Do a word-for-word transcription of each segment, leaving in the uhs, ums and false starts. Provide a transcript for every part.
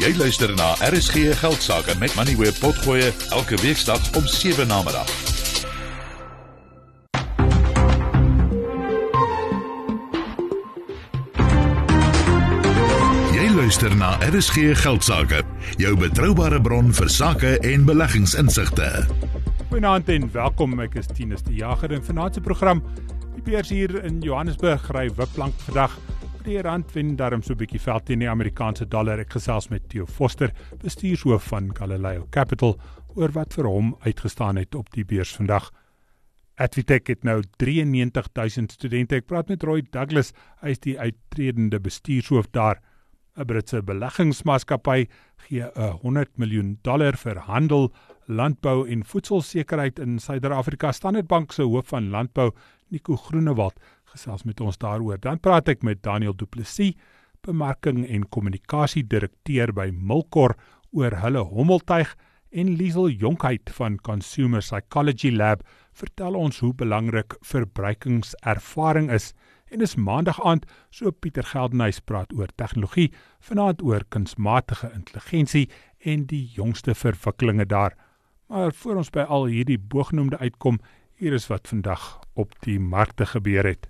Jy luister na R S G Geldsaake met Moneyweb Potgoe elke weeksdag om sewe namiddag. Jy luister na R S G Geldsaake, jou betroubare bron vir sake en beleggingsinsigte. Goeienaand en welkom, ek is Tinus die Jager in vanaand se program. Die beurs hier in Johannesburg ry wipplank vandag. Die rand wen daarom so 'n bietjie veld teen die Amerikaanse dollar. Ek gesels met Theo Foster, bestuurshoof van Galileo Capital, oor wat vir hom uitgestaan het op die beurs vandag. Advitech het nou negenty three thousand studente. Ek praat met Roy Douglas, hy is die uittredende bestuurshoof daar. 'n Britse beleggingsmaatskappy gee one hundred miljoen dollar vir handel, landbou en voedselsekerheid in Suider-Afrika. Standard Bank se hoof van landbou, Nico Groenewald, gesels met ons daaroor. Dan praat ek met Daniel Du Plessis, bemarking en kommunikasie direkteur by Milkor, oor hulle hommeltuig, en Liesel Jonkheid van Consumer Psychology Lab vertel ons hoe belangrik verbruikingservaring is. En is maandag aand, so Pieter Geldenhuys praat oor tegnologie, vanaand oor kunsmatige intelligensie en die jongste verwikkelinge daar. Maar voor ons by al hierdie bogenoemde uitkom, hier is wat vandag op die markte gebeur het.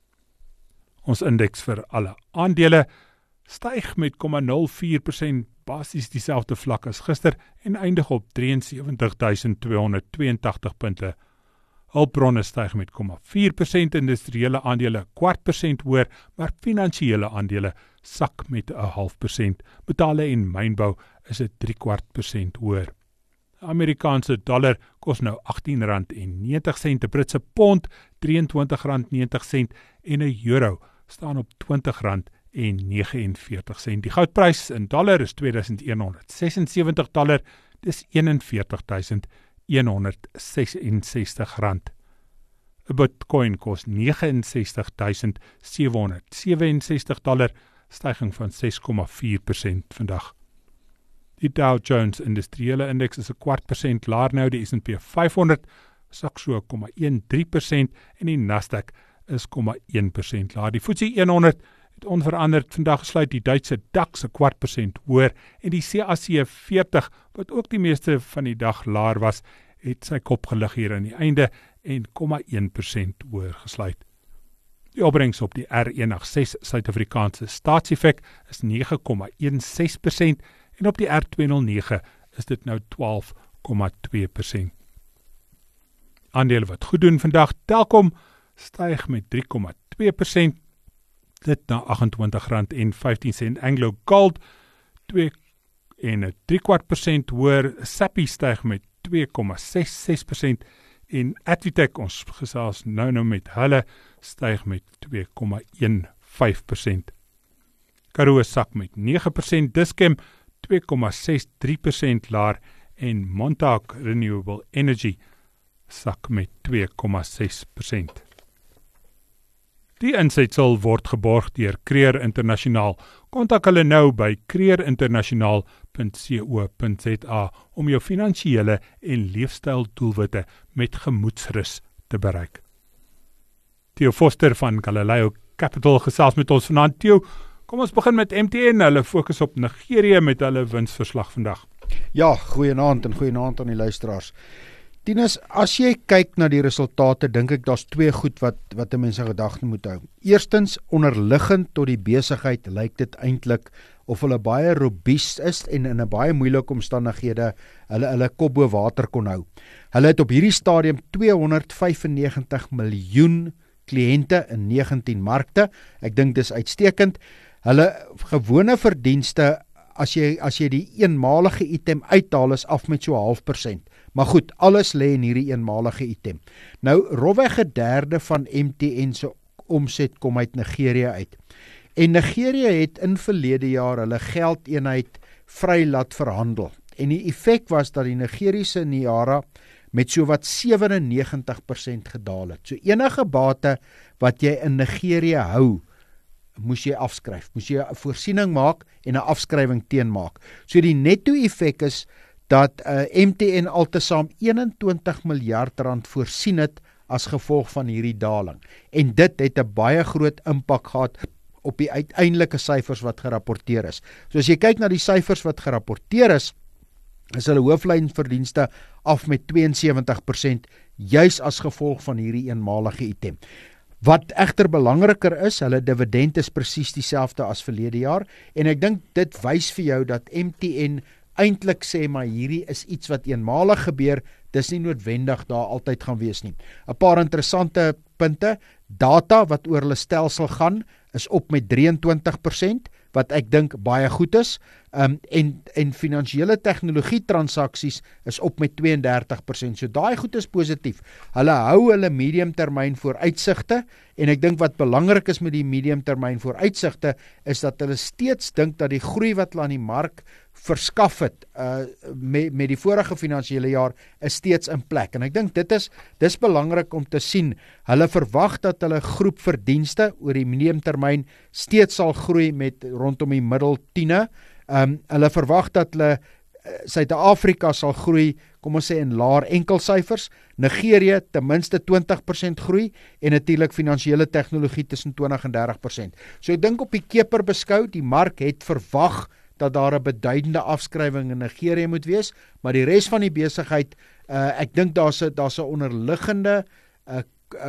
Ons indeks vir alle aandele styg met zero komma nul vier persent, basies dieselfde vlak as gister en eindig op seventy-three thousand two hundred eighty-two punte. Hulpbronne styg met zero komma vier persent, industriële aandele kwart persent hoër, maar finansiële aandele sak met 'n half persent. Metale en mynbou is dit drie kwart persent hoër. Amerikaanse dollar kos nou achttien rand en negentig sent, 'n Britse pond drieëntwintig rand negentig sent en 'n euro staan op twintig rand en negenenveertig sent. Die goudprys in dollar is two thousand one hundred seventy-six dollar, dis forty-one thousand one hundred sixty-six rand. 'n Bitcoin kos sixty-nine thousand seven hundred seventy-seven dollar, styging van six komma vier persent vandag. Die Dow Jones Industriële Indeks is 'n kwart persent laer nou, die S and P five hundred sak so zero komma thirteen persent en die Nasdaq is zero komma one persent laer. Die F T S E one hundred het onveranderd vandag gesluit, die Duitse DAX 'n kwart persent hoër en die C A C forty, wat ook die meeste van die dag laer was, het sy kop gelig hier aan die einde en zero komma one persent hoër gesluit. Die opbrengs op die R one sixteen Suid-Afrikaanse staatseffek is nine komma sixteen persent en op die R two oh nine is dit nou twaalf komma twee persent. Aandele wat goed doen vandag, Telkom styg met drie komma twee persent, dit na twenty-eight rand en fifteen sent. Anglo Gold two en drie kwart persent hoër, Sappi styg met two komma sixty-six persent en Advitech, ons gesels nou nou met hulle, styg met two komma fifteen persent. Karoo sak met nine persent, Dischem two komma sixty-three persent laer en Montauk Renewable Energy sak met two komma six persent. Die insetsel word geborg deur Creer Internasionaal. Kontak hulle nou by creer internasionaal dot co dot za om jou finansiële en leefstyl doelwitte met gemoedsrus te bereik. Theo Foster van Galileo Capital gesels met ons vanaand. Theo, kom ons begin met M T N. Hulle fokus op Nigerië met hulle winsverslag vandag. Ja, goeienaand en goeienaand aan die luisteraars. Tinus, as jy kyk na die resultate, dink ek daar's twee goed wat wat 'n mens in gedagte moet hou. Eerstens, onderliggend tot die besigheid lyk dit eintlik of hulle baie robuust is en in 'n baie moeilike omstandighede hulle hulle kop bo water kon hou. Hulle het op hierdie stadium two hundred ninety-five miljoen kliënte in nineteen markte. Ek dink dis uitstekend. Hulle gewone verdienste, as jy as jy die eenmalige item uithaal, is af met so half persent. Maar goed, alles lê in hierdie eenmalige item. Nou, rofweg 'n derde van M T N se omset kom uit Nigerië uit. En Nigerië het in verlede jaar hulle geldeenheid vry laat verhandel. En die effek was dat die Nigeriese Naira met so wat seventy-nine persent gedaal het. So enige bate wat jy in Nigerië hou, moes jy afskryf. Moes jy 'n voorsiening maak en 'n afskrywing teenmaak. So die netto effek is dat uh, M T N altesaam twenty-one miljard rand voorsien het as gevolg van hierdie daling. En dit het 'n baie groot impak gehad op die uiteindelike syfers wat gerapporteer is. So as jy kyk na die syfers wat gerapporteer is, is hulle hooflynverdienste af met twee en sewentig persent, juis as gevolg van hierdie eenmalige item. Wat egter belangriker is, hulle dividend is presies dieselfde as verlede jaar, en ek dink dit wys vir jou dat M T N eintlik sê, maar hierdie is iets wat eenmalig gebeur, dis nie noodwendig daar altyd gaan wees nie. 'n Paar interessante punte, data wat oor hulle stelsel gaan, is op met drie en twintig persent, wat ek dink baie goed is, um, en, en finansiële tegnologie transaksies is op met twee en dertig persent, so daai goed is positief. Hulle hou hulle mediumtermyn vooruitsigte, en ek dink wat belangrik is met die mediumtermyn vooruitsigte, is dat hulle steeds dink dat die groei wat hulle aan die mark verskaf het, uh, met, met die vorige finansiële jaar, is steeds in plek, en ek dink dit is, dis belangrik om te sien. Hulle verwag dat hulle groep verdienste oor die mediumtermyn steeds sal groei met rondom die middel tiene. Um, hulle verwag dat hulle Suid-Afrika sal groei, kom ons sê in laer enkelsyfers, Nigerië ten minste twintig persent groei, en natuurlik finansiële tegnologie tussen twintig en dertig persent. So ek dink op die keper beskou, die mark het verwag dat daar 'n beduidende afskrywing in Nigerië moet wees, maar die res van die besigheid, uh, ek dink daar's 'n daar's 'n onderliggende uh,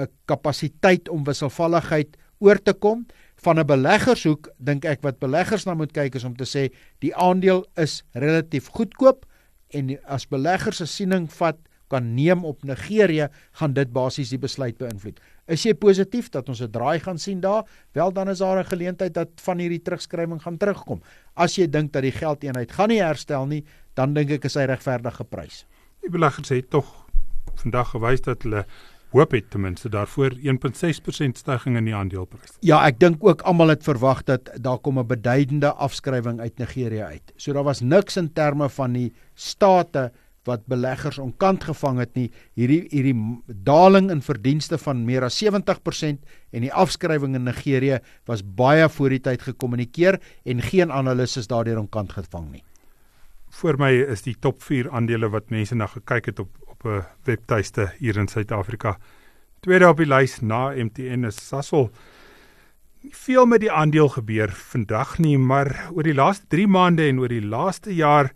kapasiteit om wisselvalligheid oor te kom. Van 'n beleggershoek dink ek wat beleggers na moet kyk is om te sê die aandeel is relatief goedkoop, en as beleggers 'n siening vat kan neem op Nigerië, gaan dit basies die besluit beïnvloed. Is jy positief dat ons 'n draai gaan sien daar? Wel, dan is daar 'n geleentheid dat van hierdie terugskrywing gaan terugkom. As jy dink dat die geldeenheid gaan nie herstel nie, dan dink ek is hy regverdig geprys. Die beleggers het tog vandag gewys dat hulle hoop het ten minste daarvoor een komma ses persent stygings in die aandeleprys. Ja, ek dink ook almal het verwag dat daar kom 'n beduidende afskrywing uit Nigerië uit. So daar was niks in terme van die state wat beleggers onkant gevang het nie. Hierdie hierdie daling in verdienste van meer as sewentig persent en die afskrywing in Nigerië was baie voor die tyd gekommunikeer, en geen analis is daardeur onkant gevang nie. Voor my is die top vier aandele wat mense na gekyk het op op 'n webtuiste hier in Suid-Afrika. Tweede op die lys na M T N is Sasol. Nie veel met die aandeel gebeur vandag nie, maar oor die laaste drie maande en oor die laaste jaar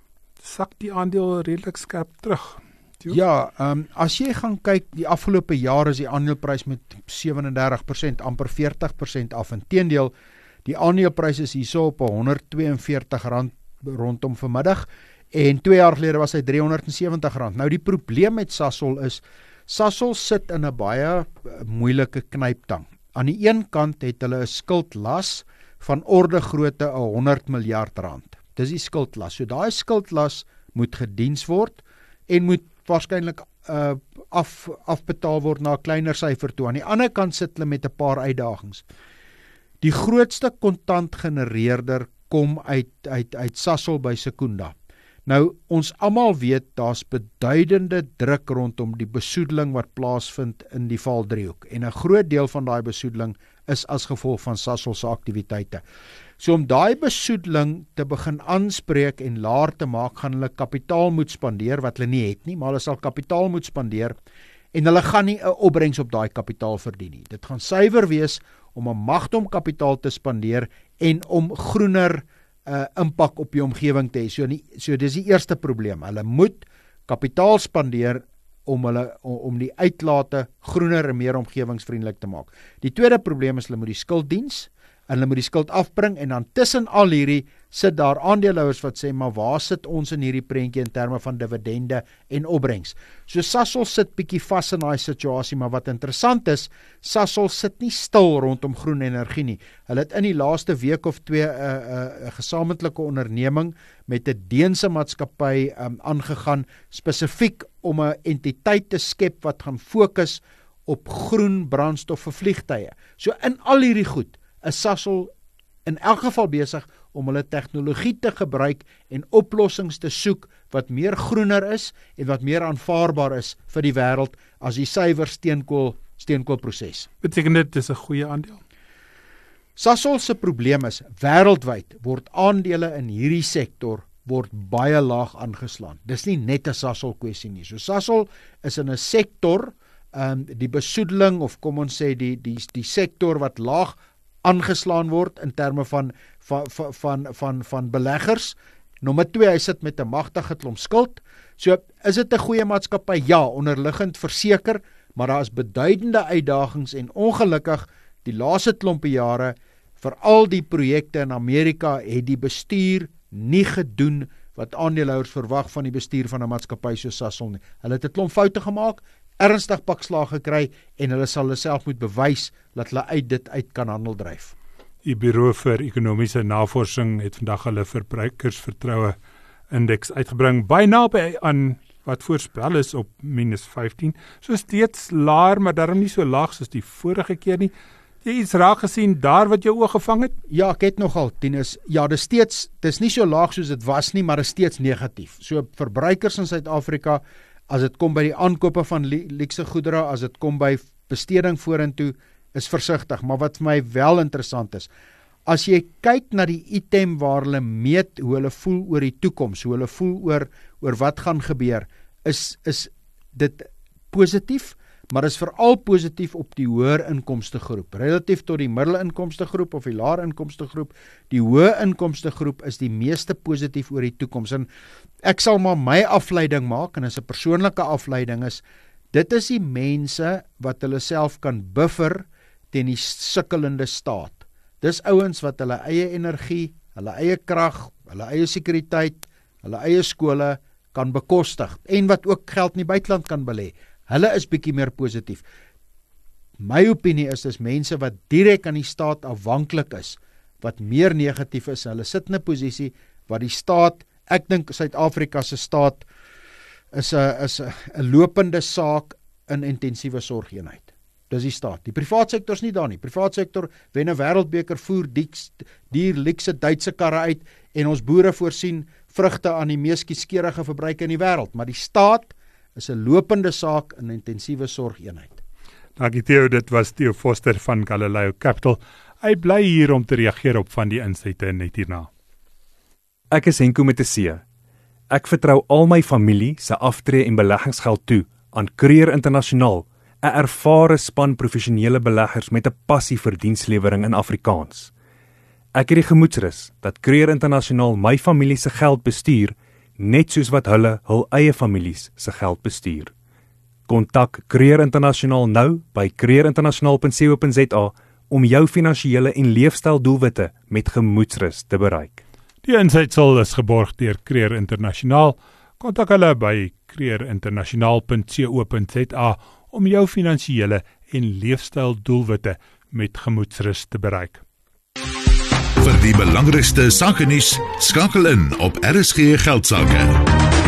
sak die aandeel redelik skerp terug. Jo? Ja, um, as jy gaan kyk, die afgelope jaar is die aandeleprys met sewe en dertig persent, amper veertig persent af. Inteendeel, die aandeleprys is hierso op honderd twee en veertig rand rondom vanmiddag, en twee jaar gelede was hy drie honderd sewentig rand. Nou die probleem met Sasol is, Sasol sit in 'n baie moeilike knyptang. Aan die een kant het hulle 'n skuldlas van orde grootte honderd miljard rand. Dis die skuldlas. So daai skuldlas moet gediens word en moet waarskynlik uh, af, afbetaal word na 'n kleiner syfer toe. Aan die ander kant sit hulle met 'n paar uitdagings. Die grootste kontantgenereerder kom uit uit uit Sasol by Secunda. Nou, ons almal weet, daar's beduidende druk rondom die besoedeling wat plaasvind in die Vaaldriehoek, en 'n groot deel van daai besoedeling is as gevolg van Sasol se aktiwiteite. So om daai besoedeling te begin aanspreek en laer te maak, gaan hulle kapitaal moet spandeer, wat hulle nie het nie, maar hulle sal kapitaal moet spandeer, en hulle gaan nie 'n opbrengs op daai kapitaal verdien nie. Dit gaan suiwer wees om 'n magdom kapitaal te spandeer en om groener Uh, impak op die omgewing te hê. So, so dis die eerste probleem. Hulle moet kapitaal spandeer om hulle om, om die uitlate groener en meer omgewingsvriendelik te maak. Die tweede probleem is hulle moet die skuld diens, en hulle moet die skuld afbring, en dan tussen al hierdie sit daar aandeelhouers wat sê, maar waar sit ons in hierdie prentjie in terme van dividende en opbrengs? So Sasol sit bietjie vas in daai situasie, maar wat interessant is, Sasol sit nie stil rondom groen energie nie. Hulle het in die laaste week of twee 'n uh, uh, uh, gesamentlike onderneming met 'n Deense maatskappy um, aangegaan, spesifiek om 'n entiteit te skep wat gaan fokus op groen brandstof vir vliegtye. So in al hierdie goed is Sasol in elk geval besig om hulle tegnologie te gebruik en oplossings te soek wat meer groener is en wat meer aanvaarbaar is vir die wêreld as die suiwer steenkool steenkoolproses. Beteken dit dis 'n goeie aandeel? Sasol se probleem is, wêreldwyd word aandele in hierdie sektor word baie laag aangeslaan. Dis nie net 'n Sasol kwessie nie. So Sasol is in 'n sektor, um, die besoedeling of kom ons sê die die die sektor wat laag aangeslaan word in terme van van van van van, van beleggers. Nommer twee, hy sit met 'n magtige klomp skuld. So is dit 'n goeie maatskappy? Ja, onderliggend verseker, maar daar is beduidende uitdagings en ongelukkig die laaste klompe jare vir al die projekte in Amerika het die bestuur nie gedoen wat aandeelhouers verwag van die bestuur van 'n maatskappy soos Sasol nie. Hulle het 'n klomp foute gemaak, ernstig pakslaag gekry en hulle sal hulle self moet bewys dat hulle uit dit uit kan handel dryf. Die Bureau vir Ekonomiese Navorsing het vandag hulle verbruikersvertroue indeks uitgebring, by naby aan wat voorspel is op minus vyftien, so steeds laer, maar daarom nie so laag soos die vorige keer nie. Jy iets raak gesien daar wat jou oog gevang het? Ja, ek het nogal, Tinus. Ja, dis steeds, dis nie so laag soos dit was nie, maar is steeds negatief. So verbruikers in Suid-Afrika, as dit kom by die aankope van luukse goedere, as dit kom by besteding vorentoe, is versigtig. Maar wat vir my wel interessant is, as jy kyk na die item waar hulle meet hoe hulle voel oor die toekoms, hoe hulle voel oor oor wat gaan gebeur, is is dit positief, maar is veral positief op die hoër inkomste groep. Relatief tot die middelinkomste groep of die laer inkomste groep, die hoë inkomste groep is die meeste positief oor die toekoms. En ek sal maar my afleiding maak, en is 'n persoonlike afleiding is, dit is die mense wat hulle self kan buffer teen die sukkelende staat. Dis ouens wat hulle eie energie, hulle eie krag, hulle eie sekuriteit, hulle eie skole kan bekostig, en wat ook geld in die buiteland kan belê. Hulle is bietjie meer positief. My opinie is, dis mense wat direk aan die staat afhanklik is, wat meer negatief is. Hulle sit in 'n posisie waar die staat, ek dink Suid-Afrika se staat is 'n is 'n lopende saak in intensiewe sorgeenheid. Dis die staat. Die privaat sektor is nie daar nie. Privaat sektor wen 'n wêreldbeker, voer die luukse Duitse karre uit en ons boere voorsien vrugte aan die mees kieskeurige verbruike in die wêreld, maar die staat is 'n lopende saak in intensiewe sorgeenheid. Dankie Theo, dit was Theo Foster van Galileo Capital. Hy bly hier om te reageer op van die insette net hierna. Ek is Henko met 'n C. Ek vertrou al my familie se aftree en beleggingsgeld toe aan Creer Internasionaal, 'n ervare span professionele beleggers met 'n passie vir dienslewering in Afrikaans. Ek het die gemoedsrus dat Creer Internasionaal my familie se geld bestuur, net soos wat hulle hul eie families se geld bestuur. Kontak Creer Internasionaal nou by creer internasionaal punt co punt za om jou finansiële en leefstyl doelwitte met gemoedsrus te bereik. Die insetsel is geborg deur Creer Internasionaal. Kontak hulle by creer internasionaal punt co punt za om jou finansiële en leefstyl doelwitte met gemoedsrus te bereik. Vir die belangrikste sake nuus, skakel in op R S G Geldsaake.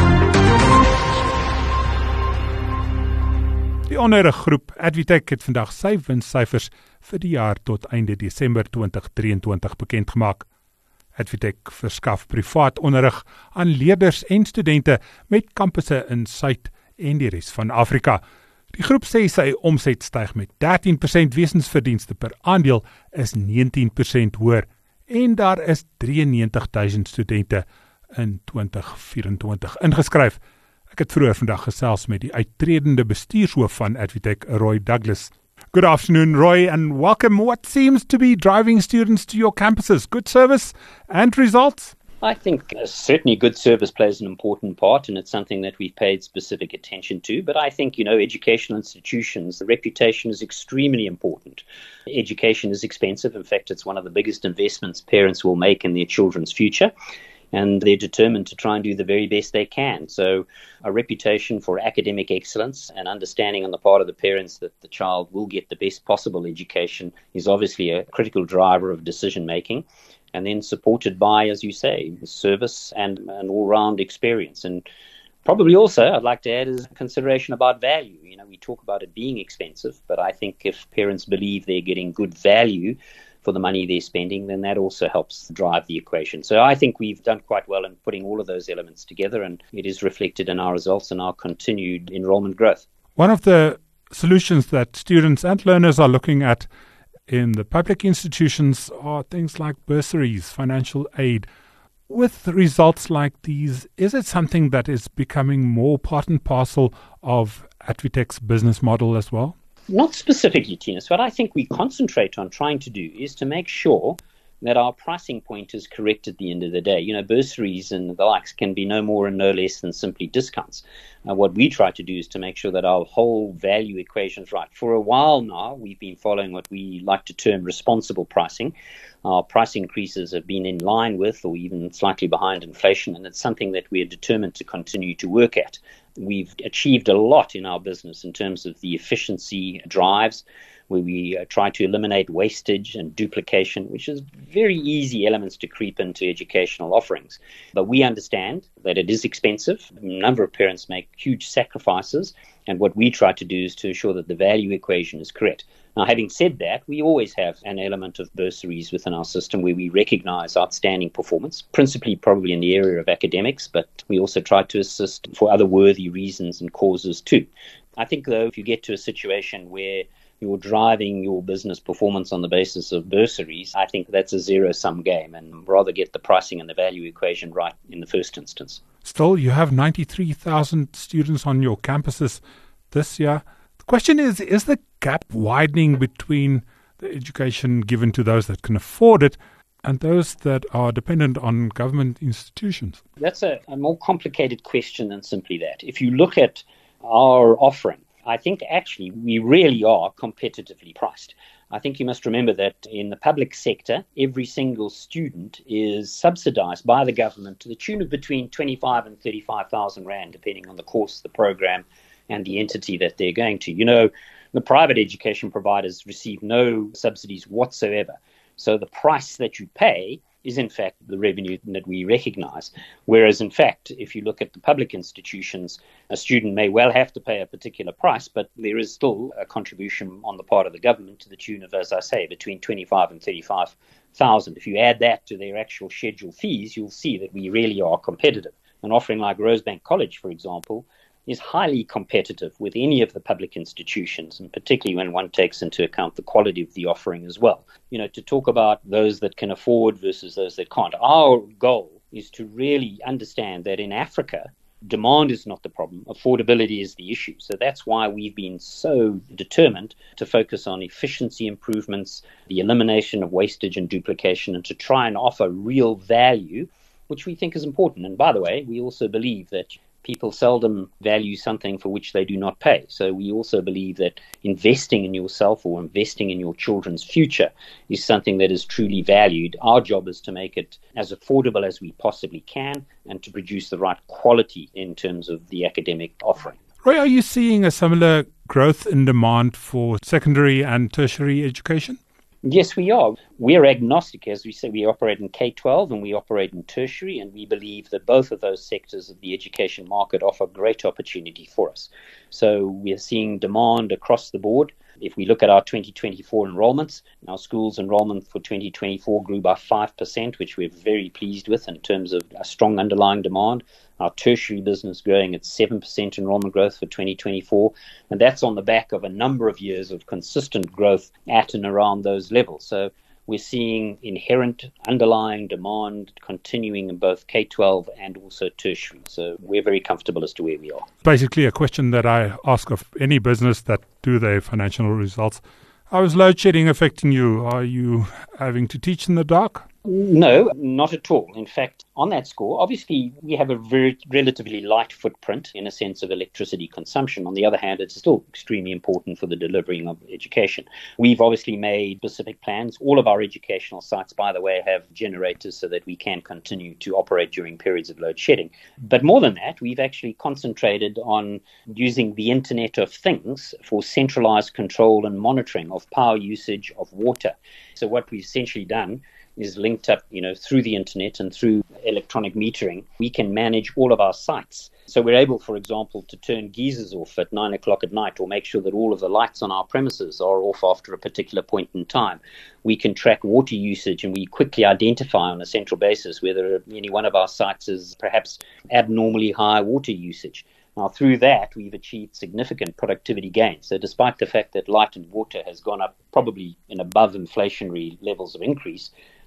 Die onere groep Advitec het vandag sy winssyfers vir die jaar tot einde Desember twintig drieëntwintig bekend gemaak. Advitec verskaf privaat onderrig aan leerders en studente met kampusse in Suid- en die res van Afrika. Die groep sê sy omset styg met dertien persent, wesensverdienste per aandeel is negentien persent hoër en daar is drieënnegentig duisend studente in twintig vyf-en-twintig ingeskryf. Ek het vroeër vandag gesels met die uittredende bestuurshoof van Advitec, Roy Douglas. Good afternoon, Roy, and welcome. What seems to be driving students to your campuses? Good service and results? I think uh, certainly good service plays an important part, and it's something that we've paid specific attention to. But I think, you know, educational institutions, the reputation is extremely important. Education is expensive. In fact, it's one of the biggest investments parents will make in their children's future. And they're determined to try and do the very best they can. So a reputation for academic excellence and understanding on the part of the parents that the child will get the best possible education is obviously a critical driver of decision making. And then supported by, as you say, service and an all-round experience. And probably also, I'd like to add, is consideration about value. You know, we talk about it being expensive, but I think if parents believe they're getting good value for the money they're spending, then that also helps drive the equation. So I think we've done quite well in putting all of those elements together, and it is reflected in our results and our continued enrollment growth. One of the solutions that students and learners are looking at in the public institutions are things like bursaries, financial aid. With results like these, is it something that is becoming more part and parcel of Advitec's business model as well? Not specifically, Tinas. What I think we concentrate on trying to do is to make sure that our pricing point is correct at the end of the day. You know, bursaries and the likes can be no more and no less than simply discounts. Uh, what we try to do is to make sure that our whole value equation is right. For a while now, we've been following what we like to term responsible pricing. Our price increases have been in line with or even slightly behind inflation, and it's something that we are determined to continue to work at. We've achieved a lot in our business in terms of the efficiency drives, where we uh, try to eliminate wastage and duplication, which is very easy elements to creep into educational offerings. But we understand that it is expensive. A number of parents make huge sacrifices, and what we try to do is to ensure that the value equation is correct. Now, having said that, we always have an element of bursaries within our system where we recognize outstanding performance, principally probably in the area of academics, but we also try to assist for other worthy reasons and causes too. I think, though, if you get to a situation where you're driving your business performance on the basis of bursaries, I think that's a zero-sum game, and rather get the pricing and the value equation right in the first instance. Still, you have ninety-three thousand students on your campuses this year. The question is, is the gap widening between the education given to those that can afford it and those that are dependent on government institutions? That's a, a more complicated question than simply that. If you look at our offering, I think actually we really are competitively priced. I think you must remember that in the public sector, every single student is subsidized by the government to the tune of between twenty-five and thirty-five thousand rand, depending on the course, the program, and the entity that they're going to. You know, the private education providers receive no subsidies whatsoever. So the price that you pay is in fact the revenue that we recognize. Whereas in fact, if you look at the public institutions, a student may well have to pay a particular price, but there is still a contribution on the part of the government to the tune of, as I say, between twenty-five and thirty-five thousand. If you add that to their actual schedule fees, you'll see that we really are competitive. An offering like Rosebank College, for example, is highly competitive with any of the public institutions, and particularly when one takes into account the quality of the offering as well. You know, to talk about those that can afford versus those that can't, our goal is to really understand that in Africa, demand is not the problem, affordability is the issue. So that's why we've been so determined to focus on efficiency improvements, the elimination of wastage and duplication, and to try and offer real value, which we think is important. And by the way, we also believe that people seldom value something for which they do not pay. So we also believe that investing in yourself or investing in your children's future is something that is truly valued. Our job is to make it as affordable as we possibly can and to produce the right quality in terms of the academic offering. Roy, are you seeing a similar growth in demand for secondary and tertiary education? Yes, we are. We're agnostic. As we say, we operate in K twelve and we operate in tertiary, and we believe that both of those sectors of the education market offer great opportunity for us. So we're seeing demand across the board. If we look at our twenty twenty-four enrollments, our schools enrollment for twenty twenty-four grew by five percent, which we're very pleased with in terms of a strong underlying demand. Our tertiary business growing at seven percent enrollment growth for twenty twenty-four, and that's on the back of a number of years of consistent growth at and around those levels. So we're seeing inherent underlying demand continuing in both K twelve and also tertiary. So we're very comfortable as to where we are. Basically a question that I ask of any business that do their financial results. How is load shedding affecting you? Are you having to teach in the dark? No, not at all. In fact, on that score, obviously we have a very relatively light footprint in a sense of electricity consumption. On the other hand, it's still extremely important for the delivering of education. We've obviously made specific plans. All of our educational sites, by the way, have generators so that we can continue to operate during periods of load shedding. But more than that, we've actually concentrated on using the Internet of Things for centralized control and monitoring of power usage, of water. So what we've essentially done is linked up, you know, through the internet and through electronic metering. We can manage all of our sites. So we're able, for example, to turn geysers off at nine o'clock at night or make sure that all of the lights on our premises are off after a particular point in time. We can track water usage and we quickly identify on a central basis whether any one of our sites is perhaps abnormally high water usage. Now, through that, we've achieved significant productivity gains. So despite the fact that light and water has gone up probably in above inflationary levels of increase,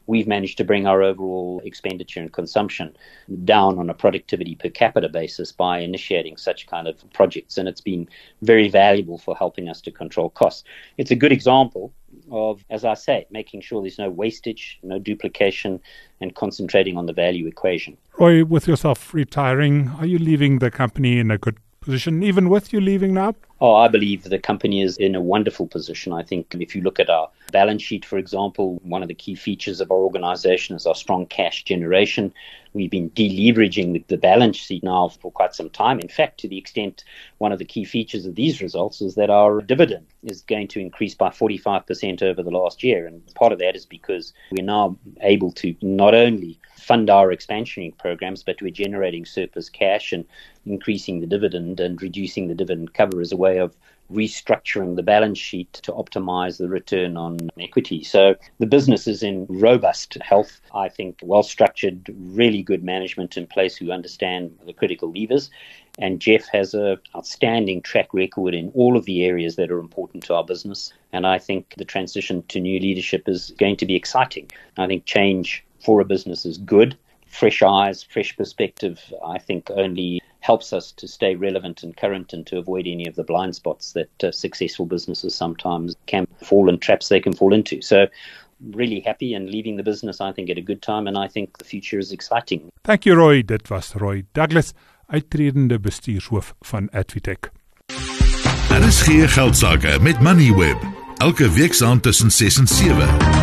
we've managed to bring our overall expenditure and consumption down on a productivity per capita basis by initiating such kind of projects. And it's been very valuable for helping us to control costs. It's a good example of, as I say, making sure there's no wastage, no duplication, and concentrating on the value equation. Roy, with yourself retiring, are you leaving the company in a good position, even with you leaving now? Oh, I believe the company is in a wonderful position. I think if you look at our balance sheet, for example, one of the key features of our organization is our strong cash generation. We've been deleveraging the balance sheet now for quite some time. In fact, to the extent one of the key features of these results is that our dividend is going to increase by forty-five percent over the last year. And part of that is because we're now able to not only fund our expansionary programs, but we're generating surplus cash and increasing the dividend and reducing the dividend cover as a way of restructuring the balance sheet to optimize the return on equity. So the business is in robust health, I think, well-structured, really good management in place who understand the critical levers. And Jeff has an outstanding track record in all of the areas that are important to our business. And I think the transition to new leadership is going to be exciting. I think change for a business is good. Fresh eyes, fresh perspective, I think only helps us to stay relevant and current and to avoid any of the blind spots that uh, successful businesses sometimes can fall in, traps they can fall into. So really happy and leaving the business, I think, at a good time, and I think the future is exciting. Thank you, Roy. Dit was Roy Douglas, uittredende bestuurshoof van Advitech. Daar is geen geldsaake met Moneyweb. Elke week saam tussen ses en sewe.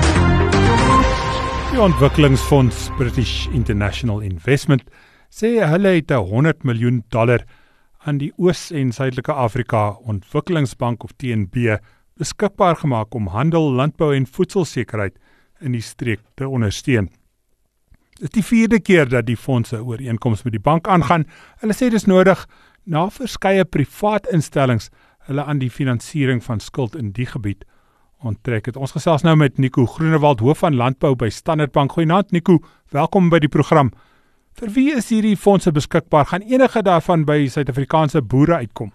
Die ontwikkelingsfonds British International Investment sê hulle het honderd miljoen dollar aan die Oos- en Suidelike Afrika Ontwikkelingsbank of T N B beskikbaar gemaak om handel, landbou en voedselsekerheid in die streek te ondersteun. Dit is die vierde keer dat die fondse ooreenkoms met die bank aangaan. Hulle sê dis nodig na verskeie privaat instellings hulle aan die finansiering van skuld in die gebied onttrek het. Ons gesels nou met Nico Groenewald, hoof van landbou by Standard Bank. Goeienaand Nico, welkom by die program. Vir wie is hierdie fondse beskikbaar? Gaan enige daarvan by Suid-Afrikaanse boere uitkom?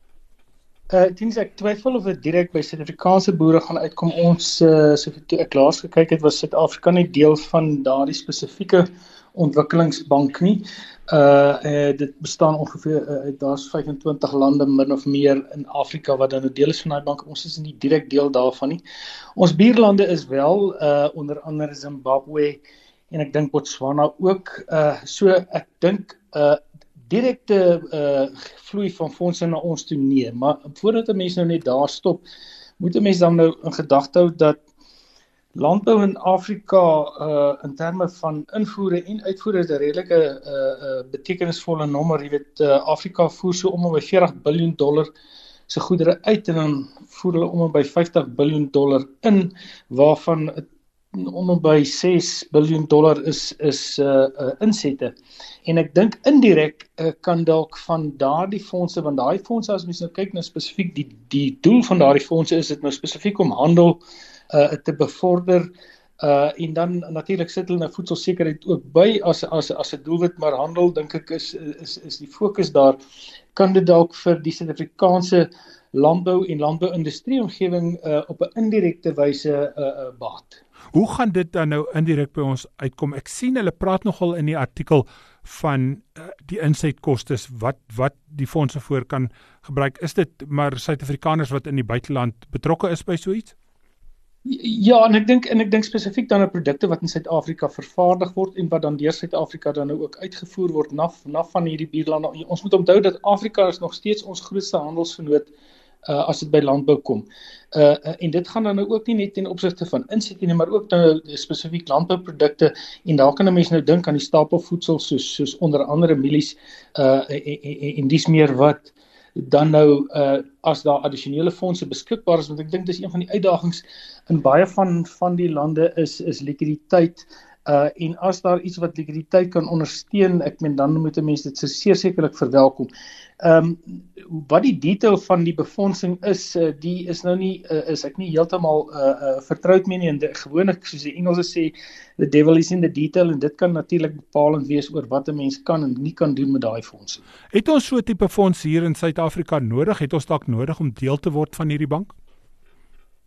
Uh, Tiens, ek twyfel of dit direk by Suid-Afrikaanse boere gaan uitkom. Ons, uh, so toe ek laas gekyk het, was Suid-Afrika nie deel van daardie spesifieke ontwikkelingsbank nie. Uh, uh, dit bestaan ongeveer, uh, daar's vyfentwintig lande min of meer in Afrika wat dan 'n deel is van daai bank. Ons is nie direk deel daarvan nie. Ons buurlande is wel, uh, onder andere Zimbabwe en ek dink Botswana ook. Uh, so ek dink uh, direkte uh, vloei van fondse na ons toe nie. Maar voordat 'n mens nou net daar stop, moet 'n mens dan nou in gedagte hou dat landbou in Afrika uh, in terme van invoere en uitvoere is 'n redelike uh, uh, betekenisvolle nommer. Jy weet, uh, Afrika voer so om en by veertig biljoen dollar se goedere uit en dan voer hulle om en by vyftig biljoen dollar in, waarvan om en by ses biljoen dollar is is uh, uh, insette. En ek dink indirek uh, kan dalk van daardie fondse, want daai fondse, as mens nou kyk nou spesifiek die die doel van daardie fondse is dit nou spesifiek om handel uh, te bevorder uh, en dan natuurlik sit hulle nou voedselsekerheid ook by as as as 'n doelwit, maar handel dink ek is is is die fokus daar. Kan dit dalk vir die Suid-Afrikaanse landbou en landbou-industrie-omgewing uh, op 'n indirekte wyse uh, uh, baat? Hoe gaan dit dan nou indirek by ons uitkom? Ek sien hulle praat nogal in die artikel van uh, die insetkostes wat wat die fondse voor kan gebruik. Is dit maar Suid-Afrikaners wat in die buiteland betrokke is by so iets? Ja, en ek dink en ek dink spesifiek dan 'n produkte wat in Suid-Afrika vervaardig word en wat dan deur Suid-Afrika dan nou ook uitgevoer word na na van hierdie buurlande. Ons moet onthou dat Afrika is nog steeds ons grootste handelsvennoot uh, as dit by landbou kom. Uh, en dit gaan dan nou ook nie net ten opsigte van insette nie, maar ook nou spesifiek landbouprodukte, en daar kan 'n mens nou dink aan die stapelvoedsel soos soos onder andere mielies uh, en, en, en dies meer wat dan nou uh, as daar addisionele fondse beskikbaar is, want ek dink dis een van die uitdagings in baie van van die lande is is likwiditeit. Uh, en as daar iets wat likwiditeit kan ondersteun, ek meen dan moet 'n mens dit seker sekerlik verwelkom. Ehm um, wat die detail van die befondsing is, uh, die is nou nie uh, is ek nie heeltemal uh, uh, vertroud mee nie, en gewoonlik soos die Engelse sê, the devil is in the detail, en dit kan natuurlik bepalend wees oor wat 'n mens kan en nie kan doen met daai fondse. Het ons so 'n tipe fonds hier in Suid-Afrika nodig? Het ons dalk nodig om deel te word van hierdie bank?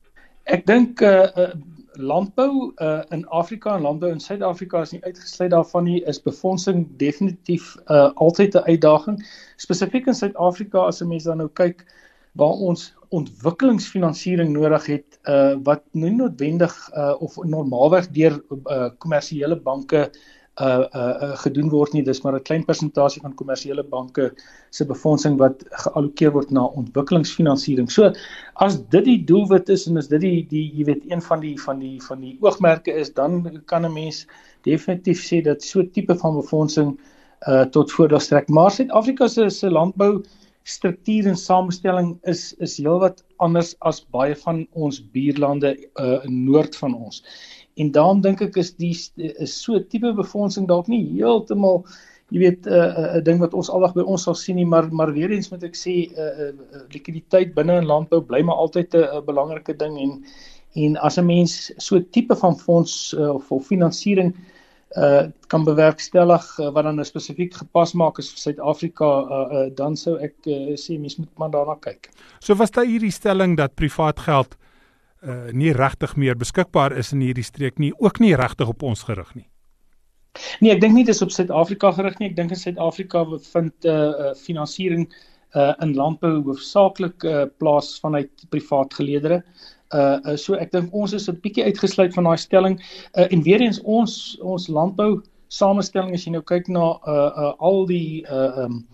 Ek dink uh, uh, landbou uh, in Afrika en landbou in Suid-Afrika is nie uitgesluit daarvan nie, is befondsing definitief uh, altyd 'n uitdaging. Spesifiek in Suid-Afrika, as 'n mens dan nou kyk waar ons ontwikkelingsfinansiering nodig het, uh, wat nie noodwendig uh, of normaalweg deur uh, kommersiële banke uh, uh, uh, gedoen word nie. Dis maar 'n klein persentasie van kommersiële banke se befondsing wat geallokeer word na ontwikkelingsfinansiering. So as dit die doelwit is en as dit die die jy weet een van die van die van die oogmerke is, dan kan 'n mens definitief sê dat so 'n tipe van befondsing uh, tot voordeel strek. Maar Suid-Afrika se se landbou struktuur en samestelling is is heelwat anders as baie van ons buurlande uh, in noord van ons. En daarom dink ek is die is so 'n tipe befondsing dalk nie heeltemal, jy weet, 'n uh, uh, ding wat ons aldag by ons sal sien nie, maar maar weer eens moet ek sê, uh, uh, likwiditeit binne in landbou bly maar altyd 'n uh, belangrike ding, en en as 'n mens so 'n tipe van fonds uh, of, of finansiering Uh, kan bewerkstellig uh, wat dan spesifiek gepas maak is vir Suid-Afrika, uh, uh, dan sou ek uh, sê mens moet maar daarna kyk. So was daar hierdie stelling dat privaat geld uh, nie regtig meer beskikbaar is in hierdie streek nie, ook nie regtig op ons gerig nie? Nee, ek dink nie dis op Suid-Afrika gerig nie. Ek dink in Suid-Afrika vind uh, uh, finansiering uh, in landbou hoofsaaklik uh, plaas vanuit privaat geleedere. Uh, uh, so ek dink ons is 'n bietjie uitgesluit van daai stelling, uh, en weer eens ons ons landbou samestelling, as jy nou kyk na uh, uh, al die uh, um,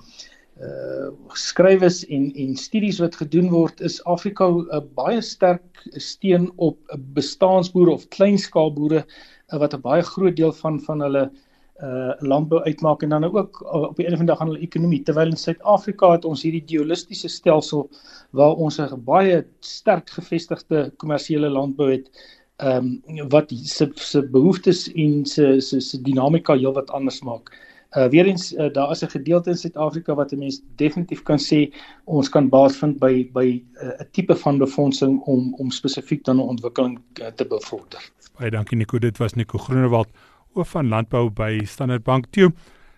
uh, skrywes en en studies wat gedoen word, is Afrika 'n uh, baie sterk steun op bestaansboere of kleinskaalboere, uh, wat 'n baie groot deel van van hulle uh, landbou uitmaak, en dan ook uh, op die einde van die dag aan hulle ekonomie, terwyl in Suid-Afrika het ons hierdie dualistiese stelsel waar ons 'n baie sterk gevestigde kommersiële landbou het, um, wat se se behoeftes en se se se dinamika heelwat anders maak. Uh, weer eens, uh, daar is 'n gedeelte in Suid-Afrika wat 'n mens definitief kan sê ons kan baat vind by by 'n uh, tipe van befondsing om om spesifiek dan 'n ontwikkeling uh, te bevorder. Baie dankie Nico, dit was Nico Groenewald, hoof van landbou by Standard Bank. Theo,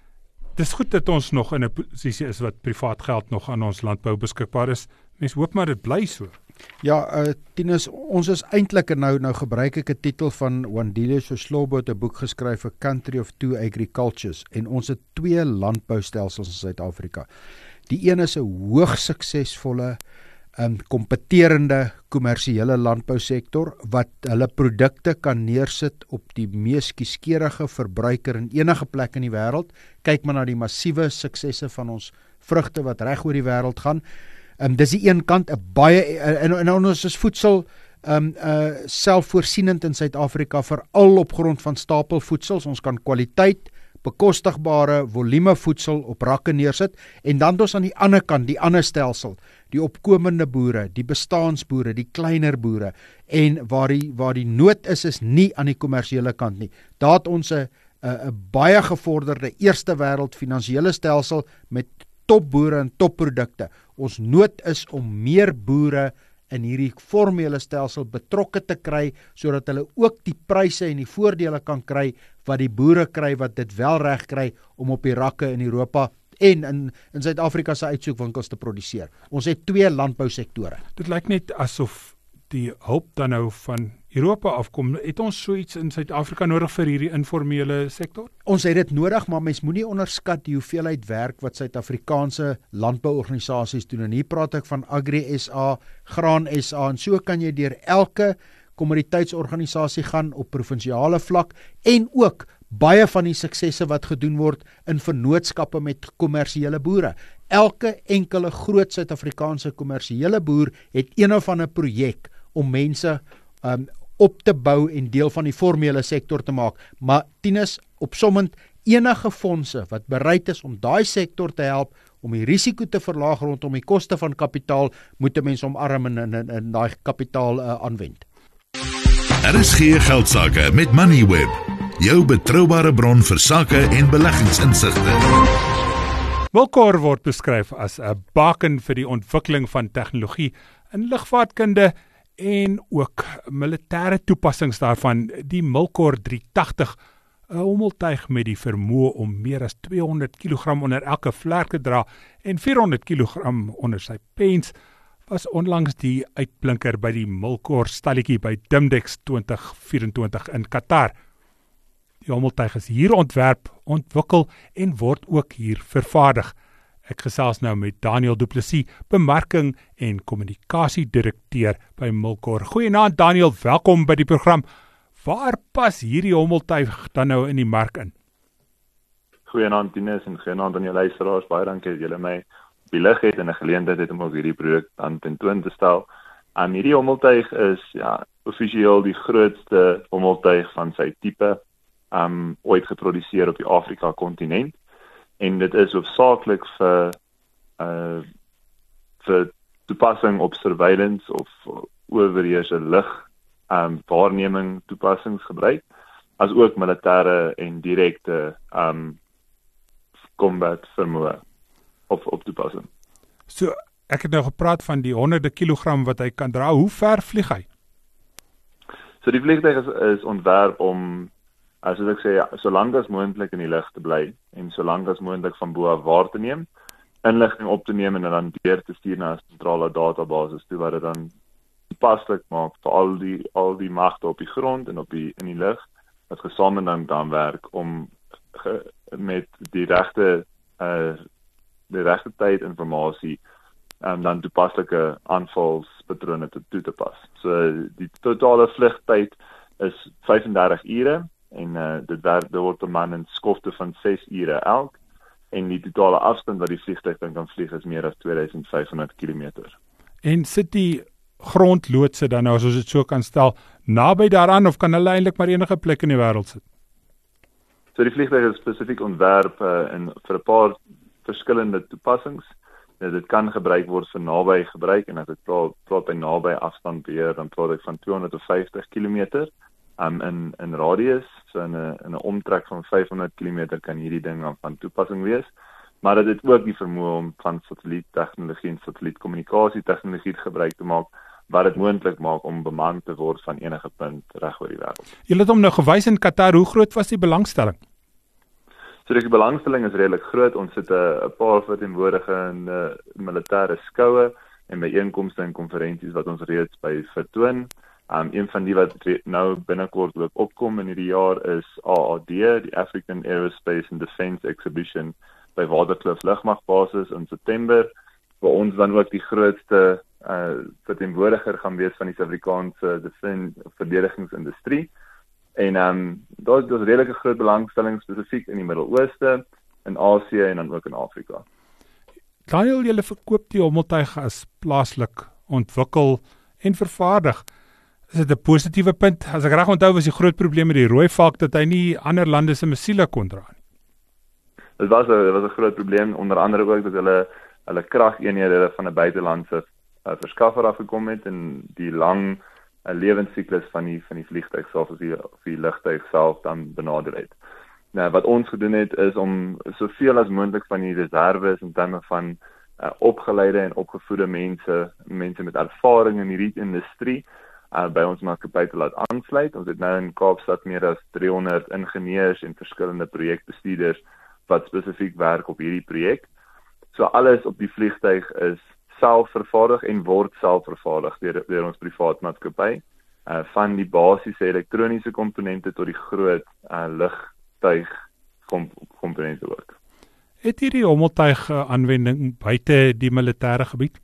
dis goed dat ons nog in 'n posisie is wat privaat geld nog aan ons landbou beskikbaar is. Mens hoop maar dit bly so. Ja, uh, Tinus, ons is eintlik nou nou gebruik ek 'n titel van Wandile Soslowbo het 'n boek geskryf, A Country of Two Agricultures, en ons het twee landboustelsels in Suid-Afrika. Die een is 'n hoogs suksesvolle um, kompeterende kommersiële landbousektor wat hulle produkte kan neersit op die mees kieskeurige verbruiker in enige plek in die wêreld. Kyk maar na die massiewe suksesse van ons vrugte wat reg oor die wêreld gaan. Um, dis die een kant, 'n baie en, en, en ons is voedsel um, uh, selfvoorsienend in Suid-Afrika, veral op grond van stapelvoedsels. Ons kan kwaliteit, bekostigbare volume voedsel op rakke neersit, en dan ons aan die ander kant, die ander stelsel, die opkomende boere, die bestaansboere, die kleiner boere, en waar die, waar die nood is, is nie aan die kommersiële kant nie. Daar het ons 'n 'n baie gevorderde eerste wêreld finansiële stelsel met topboere en topprodukte. Ons nood is om meer boere in hierdie formele stelsel betrokke te kry, sodat hulle ook die pryse en die voordele kan kry wat die boere kry wat dit wel reg kry om op die rakke in Europa en in in Suid-Afrika se uitsoekwinkels te produseer. Ons het twee landbousektore. Dit lyk net asof die hulp dan nou van Europa afkom. Het ons so iets in Suid-Afrika nodig vir hierdie informele sektor? Ons het dit nodig, maar mens moenie onderskat die hoeveelheid werk wat Suid-Afrikaanse landbouorganisasies doen. En hier praat ek van Agri S A, Graan S A, en so kan jy deur elke kommoditeitsorganisasie gaan op provinsiale vlak, en ook baie van die suksesse wat gedoen word in vennootskappe met kommersiële boere. Elke enkele groot Suid-Afrikaanse kommersiële boer het een of ander projek om mense um, op te bou en deel van die formele sektor te maak. Maar Tinus, opsommend, enige fondse wat bereid is om daai sektor te help, om die risiko te verlaag rondom die koste van kapitaal, moet 'n mens omarm en in, in, in daai kapitaal uh, aanwend. R S G Geldsaake met Moneyweb, jou betroubare bron vir sake en beleggingsinsigte. Wilkor word beskryf as 'n baken vir die ontwikkeling van tegnologie in lugvaartkunde en ook militêre toepassings daarvan. Die Milkor drie agt, 'n hommeltuig met die vermoë om meer as tweehonderd kilogram onder elke vlerk te dra en vierhonderd kilogram onder sy pens, was onlangs die uitblinker by die Milkor stalletjie by Dimdex twintig vyf-en-twintig in Qatar. Die hommeltuig is hier ontwerp, ontwikkel en word ook hier vervaardig. Ek gesels nou met Daniel Du Plessis, bemarking en kommunikasiedirekteur by Milkor. Goeienaand Daniel, welkom by die program. Waar pas hierdie hommeltuig dan nou in die mark in? Goeienaand Tinus en goeienaand aan jou luisteraars. Baie dankie dat julle my op die lig het en 'n geleentheid het om ook hierdie projek aan tentoon te stel. Um, hierdie hommeltuig is ja, offisieel die grootste hommeltuig van sy tipe um, ooit geproduseer op die Afrika-kontinent. En dit is hoofsaaklik vir uh, vir toepassing op surveillance of oorheerse lig um, waarneming toepassings gebruik, as ook militêre en direkte um, combat vermoë op op toepassing. So, ek het nou gepraat van die honderde kilogram wat hy kan dra. Hoe ver vlieg hy? So die vliegtuig is, is ontwerp om, as ek sê, ja, so lank as moontlik in die lug te bly en so lank as moontlik van bo af waar te neem, inligting op te neem en dan deur te stuur na 'n sentrale database toe wat dit dan toepaslik maak vir al die al die magte op die grond en op die in die lug wat gesamentlik dan werk om ge, met die regte uh die regte tyd informasie en dan toepaslike aanvalspatrone te toe te pas. So die totale vlugtyd is vyf-en-dertig ure en uh, dit word word beman in skofte van ses ure elk en die totale afstand wat die vliegtuig dan kan vlieg is meer as twee duisend vyf honderd kilometer. En sit die grondloodse dan nou, as ons dit so kan stel, naby daaraan of kan hulle eintlik maar enige plek in die wêreld sit? So die vliegtuig is spesifiek ontwerp uh, in vir 'n paar verskillende toepassings. Ja, dit kan gebruik word vir naby gebruik en as ek praat, praat by naby afstand beheer, dan praat ek van tweehonderdvyftig kilometer um, in in radius, so in 'n in 'n omtrek van vyfhonderd kilometer kan hierdie ding van toepassing wees. Maar dit het ook die vermoë om van satelliettegnologie en satellietkommunikasietegnologie gebruik te maak wat dit moontlik maak om beman te word van enige punt reg oor die wêreld. Jy het hom nou gewys in Qatar. Hoe groot was die belangstelling? So die belangstelling is redelik groot. Ons het 'n paar verteenwoordigende militêre skoue en byeenkomste en konferensies wat ons reeds by vertoon. Um, een van die wat nou binnekort ook opkom in hierdie jaar is A A D, die African Aerospace and Defence Exhibition by Waterkloof Lugmagbasis in September, waar ons dan ook die grootste uh, verteenwoordiger gaan wees van die Suid-Afrikaanse defense verdedigingsindustrie. En um, daar is dus redelike groot belangstelling spesifiek in die Midde-Ooste, in Asië en dan ook in Afrika. Daniel, julle verkoop die hommeltuig as plaaslik ontwikkel en vervaardig. Is dit 'n positiewe punt? As ek reg onthou was die groot probleem met die rooi valk dat hy nie ander lande se missiele kon dra nie. Dit was 'n dit was 'n groot probleem, onder andere ook dat hulle hulle krageenhede van 'n buitelandse uh, verskaffer afgekom het en die lang uh, lewensiklus van die van die vliegtuig self of die of die lugtuig self dan benader het. Nou wat ons gedoen het is om soveel as moontlik van die reserves in terme van uh, opgeleide en opgevoede mense, mense met ervaring in hierdie industrie uh, by ons maatskappy te laat aansluit. Ons het nou in Kaapstad meer as driehonderd ingenieurs en verskillende projekbestuurders wat spesifiek werk op hierdie projek. So alles op die vliegtuig is selfvervaardig en word selfvervaardig deur, deur ons privaat maatskappy. Uh, van die basiese elektroniese komponente tot die groot uh, lugtuig komponente ook. Het hierdie hommeltuig uh, aanwending buite die militêre gebied?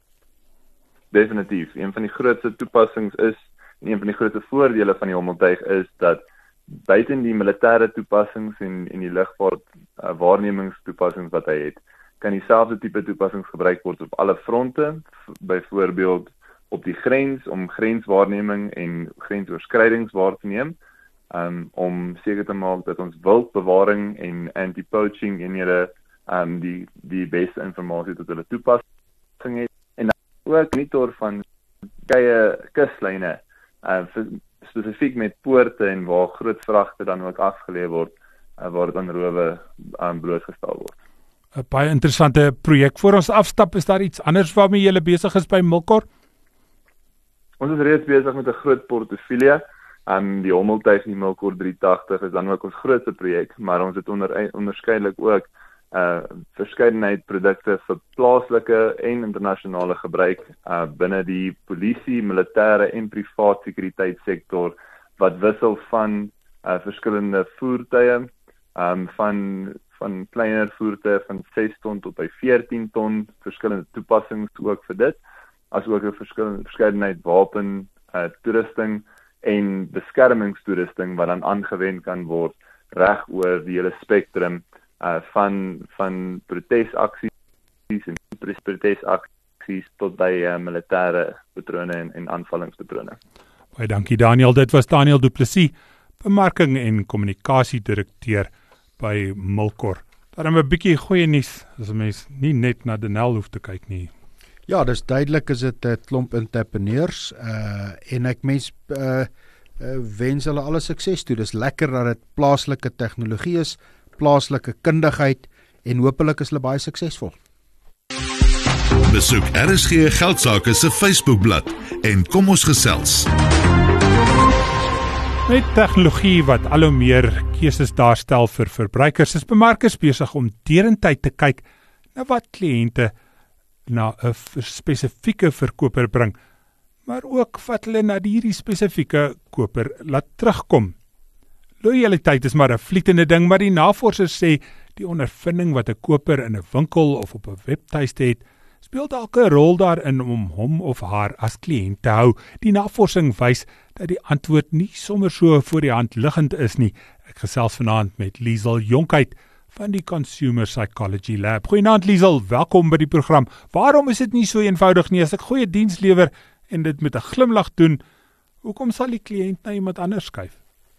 Definitief. Een van die grootste toepassings is, en een van die grootste voordele van die hommeltuig is dat buiten die militêre toepassings en en die lugvaart uh, waarnemingstoepassings wat hy het, kan dieselfde tipe toepassings gebruik word op alle fronte, byvoorbeeld op die grens om grenswaarneming en grensoorskridings waar te neem, um, om seker te maak dat ons wildbewaring en anti-poaching eenhede um, die die beste inligting tot hulle toepassing het en dan ook monitor van skeie kuslyne uh, spesifiek met poorte en waar groot vragte dan ook afgelê word uh, waar dan rowe aan um, blootgestel word. 'n Baie interessante projek. Voor ons afstap, is daar iets anders waarmee jy besig is by Milkor? Ons is reeds besig met 'n groot portefeulje. Um, die hommeltuig die Milkor drie agt agt is dan ook ons grootste projek, maar ons het onder onderskeidelik ook uh verskeidenheid produkte vir plaaslike en internasionale gebruik uh binne die polisie, militêre en privaat sekuriteitssektor wat wissel van uh verskillende voertuie, um van van kleiner voertuie van ses ton tot by veertien ton, verskillende toepassings ook vir dit, as ook 'n verskillende verskeidenheid wapen uh toerusting en beskermingstoerusting wat dan aangewend kan word reg oor die hele spektrum uh van van protesaksies en protesaksies tot by uh, militêre patrone en, en aanvallingspatrone. Baie dankie Daniel, dit was Daniel Du Plessis, bemarking en kommunikasiedirekteur by Milkor. Daarom 'n bietjie goeie nuus, as 'n mens nie net na Denel hoef te kyk nie. Ja, dis duidelik is dit 'n klomp entrepreneurs uh en ek mens uh, uh wens hulle alle sukses toe. Dis lekker dat dit plaaslike tegnologie is, plaaslike kundigheid en hopelik is hulle baie suksesvol. Besoek R S G Geldsaake se Facebookblad en kom ons gesels. Met tegnologie wat al hoe meer keuses daarstel vir verbruikers, is bemarkers besig om derentyd te kyk na wat kliënte na 'n spesifieke verkoper bring, maar ook wat hulle na hierdie spesifieke koper laat terugkom. Loyaliteit is maar 'n vlietende ding, maar die navorsers sê die ondervinding wat 'n koper in 'n winkel of op 'n webtuiste het, speel dalk 'n rol daarin om hom of haar as kliënt te hou. Die navorsing wys dat die antwoord nie sommer so voor die hand liggend is nie. Ek gesels vanaand met Liesel Jonkheid van die Consumer Psychology Lab. Goeienaand Liesel, welkom by die program. Waarom is dit nie so eenvoudig nie as ek goeie diens lewer en dit met 'n glimlag doen? Hoekom sal die kliënt na iemand anders skuif?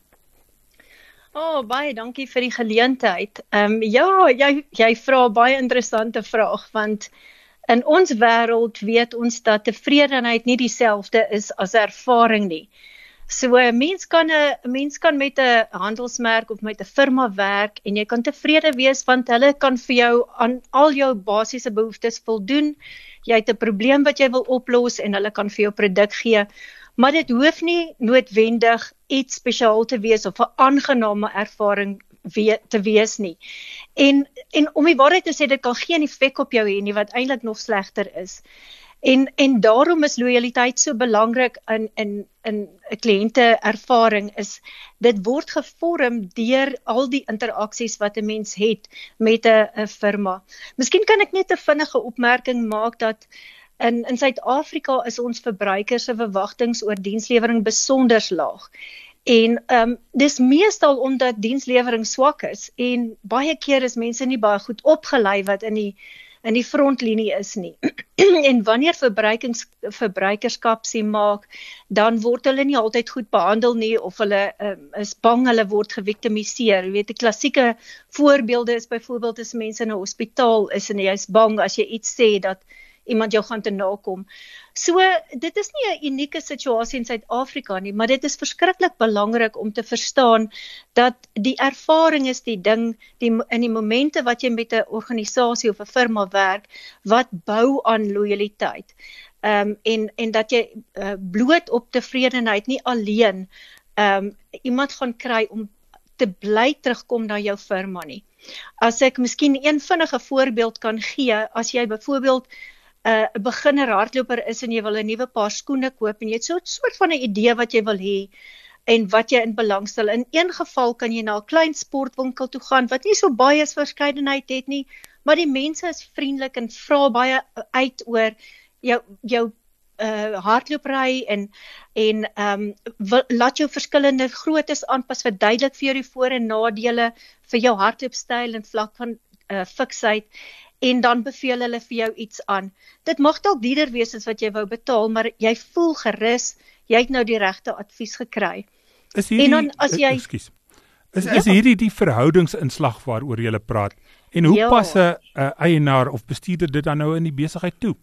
Oh, baie dankie vir die geleentheid. Ehm um, ja, jy jy vra 'n baie interessante vraag, want in ons wêreld weet ons dat tevredenheid nie dieselfde is as ervaring nie. So 'n mens kan 'n mens kan met 'n handelsmerk of met 'n firma werk en jy kan tevrede wees want hulle kan vir jou aan al jou basiese behoeftes voldoen. Jy het 'n probleem wat jy wil oplos en hulle kan vir jou produk gee. Maar dit hoef nie noodwendig iets spesiaal te wees of 'n aangename ervaring we, te wees nie. En en om die waarheid te sê, dit kan geen effek op jou hê nie, wat eintlik nog slegter is. En en daarom is loyaliteit so belangrik in in in 'n kliënte ervaring is dit word gevorm deur al die interaksies wat 'n mens het met 'n 'n firma. Miskien kan ek net 'n vinnige opmerking maak dat In in Suid-Afrika is ons verbruikers se verwagtinge oor dienslewering besonder laag. En um, dis meestal omdat dienslewering swak is en baie keer is mense nie baie goed opgelei wat in die in die frontlinie is nie. En wanneer verbruikings verbruikerskap maak, dan word hulle nie altyd goed behandel nie of hulle um, is bang hulle word geviktimiseer. Jy weet, 'n klassieke voorbeelde is byvoorbeeld as mense in 'n hospitaal is en jy is bang as jy iets sê dat iemand jou gaan te nakom. So, dit is nie 'n unieke situasie in Suid-Afrika nie, maar dit is verskriklik belangrik om te verstaan dat die ervaring is die ding, die, in die momente wat jy met 'n organisasie of 'n firma werk, wat bou aan loyaliteit. Um, en, en dat jy uh, bloot op tevredenheid nie alleen um, iemand gaan kry om te bly terugkom na jou firma nie. As ek miskien een vinnige voorbeeld kan gee, as jy byvoorbeeld 'n uh, beginner hardloper is en jy wil 'n nuwe paar skoene koop en jy het so 'n soort van 'n idee wat jy wil hê en wat jy in belangstel. In een geval kan jy na 'n klein sportwinkel toe gaan wat nie so baie verskeidenheid het nie, maar die mense is vriendelik en vra baie uit oor jou jou uh, hardloopry en en ehm um, laat jou verskillende groottes aanpas, verduidelik vir jou die voor- en nadele vir jou hardloopstyl en vlak van uh, fiksheid. En dan beveel hulle vir jou iets aan. Dit mag dalk duurder wees as wat jy wou betaal, maar jy voel gerus, jy het nou die regte advies gekry. Is hierdie, en dan as jy, excuse, is, is ja. hierdie die verhoudingsinslag waaroor jy praat? En hoe ja. pas 'n uh, eienaar of bestuurder dit dan nou in die besigheid toe?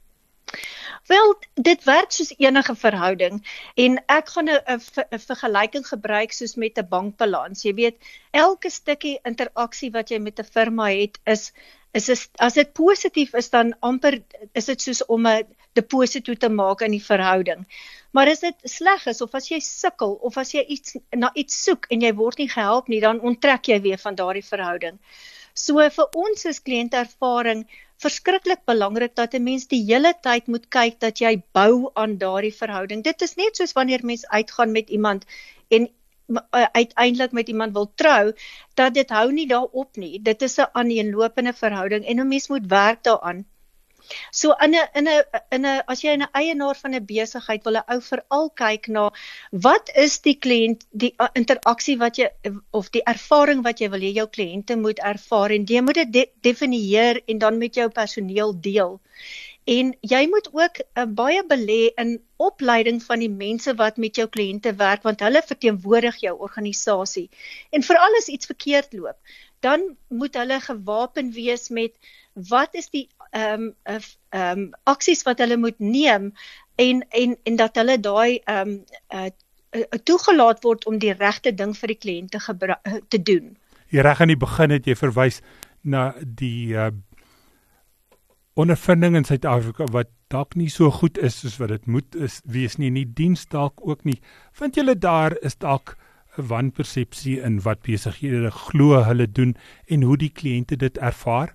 Wel, dit werk soos enige verhouding en ek gaan 'n vergelyking gebruik soos met 'n bankbalans. Jy weet, elke stukkie interaksie wat jy met 'n firma het is is is as dit positief is dan amper is dit soos om 'n deposito te maak in die verhouding. Maar as dit sleg is of as jy sukkel of as jy iets na iets soek en jy word nie gehelp nie, dan onttrek jy weer van daardie verhouding. So vir ons is kliëntervaring verskriklik belangrik dat 'n mens die hele tyd moet kyk dat jy bou aan daardie verhouding. Dit is net soos wanneer mens uitgaan met iemand en uh, uiteindelik met iemand wil trou, dat dit hou nie daarop nie. Dit is 'n aaneenlopende verhouding en 'n mens moet werk daaraan. So in 'n in 'n in 'n as jy 'n eienaar van 'n besigheid wil 'n ou veral kyk na wat is die kliënt, die interaksie wat jy of die ervaring wat jy wil hê jou kliënte moet ervaar en jy moet dit de, definieer en dan met jou personeel deel. En jy moet ook uh, baie belê in opleiding van die mense wat met jou kliënte werk, want hulle verteenwoordig jou organisasie. En veral as iets verkeerd loop, dan moet hulle gewapen wees met wat is die um, uh, um, aksies wat hulle moet neem en, en, en dat hulle daai um, uh, uh, toegelaat word om die regte ding vir die kliënte uh, te doen. Jy reg aan die begin het jy verwys na die uh, ondervinding in Suid-Afrika wat dalk nie so goed is soos wat dit moet is wees nie, en die diens dalk ook nie. Vind julle daar is dalk 'n wanpersepsie in wat besighede glo hulle doen en hoe die kliënte dit ervaar?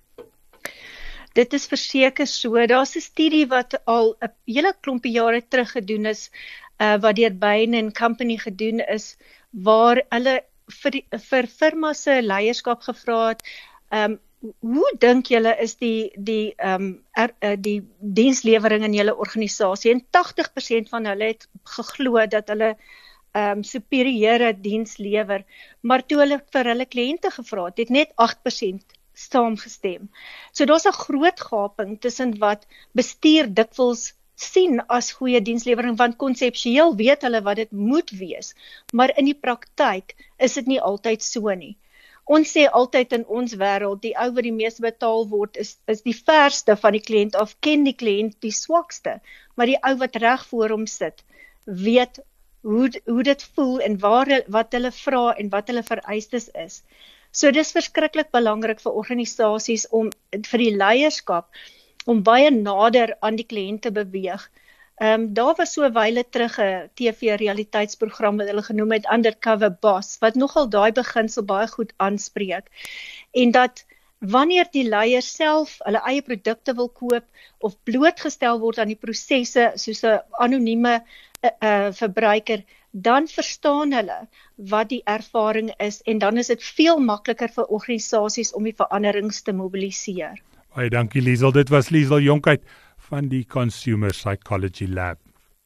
Dit is verseker so. Daar's 'n studie wat al 'n hele klompie jare terug gedoen is, uh, wat deur Bain and Company gedoen is, waar hulle vir, die, vir firma se leierskap gevra het, um, hoe dink julle is die die um, er, uh, die dienslewering in julle organisasie? En tagtig persent van hulle het geglo dat hulle um, superieure diens lewer, maar toe hulle vir hulle kliënte gevra het, het net agt persent saamgestem. So daar's 'n groot gaping tussen wat bestuur dikwels sien as goeie dienslewering, want konseptueel weet hulle wat dit moet wees, maar in die praktyk is dit nie altyd so nie. Ons sê altyd in ons wêreld, die ou wat die meeste betaal word, is, is die verste van die kliënt af, ken die kliënt die swakste, maar die ou wat reg voor hom sit, weet hoe, hoe dit voel en waar, wat hulle vra en wat hulle vereistes is. So dis verskriklik belangrik vir organisasies om vir die leierskap om baie nader aan die kliënt te beweeg. Um, daar was so 'n wyle terug 'n T V-realiteitsprogram wat hulle genoem het Undercover Boss, wat nogal daai beginsel baie goed aanspreek. En dat wanneer die leiers self hulle eie produkte wil koop of blootgestel word aan die prosesse soos 'n anonieme uh, uh, verbruiker, dan verstaan hulle wat die ervaring is en dan is dit veel makliker vir organisasies om die veranderings te mobiliseer. Baie dankie Liesel, dit was Liesel Jonkheid van die Consumer Psychology Lab.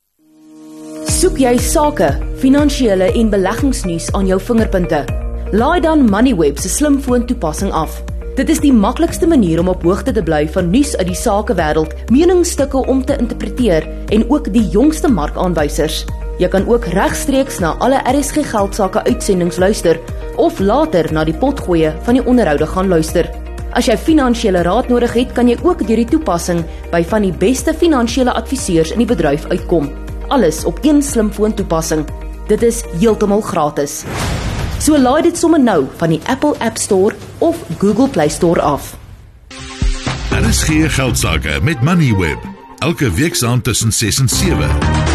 Soek jy sake, finansiële en beleggingsnuus aan jou vingerpunte? Laai dan Moneyweb se slimfoon toepassing af. Dit is die maklikste manier om op hoogte te bly van nuus uit die sakewêreld, meningsstukke om te interpreteer en ook die jongste markaanwysers. Jy kan ook regstreeks na alle R S G Geldsaake uitsendings luister of later na die potgoeie van die onderhoude gaan luister. As jy finansiële raad nodig het, kan jy ook deur die toepassing by van die beste finansiële adviseurs in die bedryf uitkom. Alles op een slimfoon toepassing. Dit is heeltemal gratis. So laai dit sommer nou van die Apple App Store of Google Play Store af. R S G Geldsaake met Moneyweb. Elke week saam tussen ses en sewe.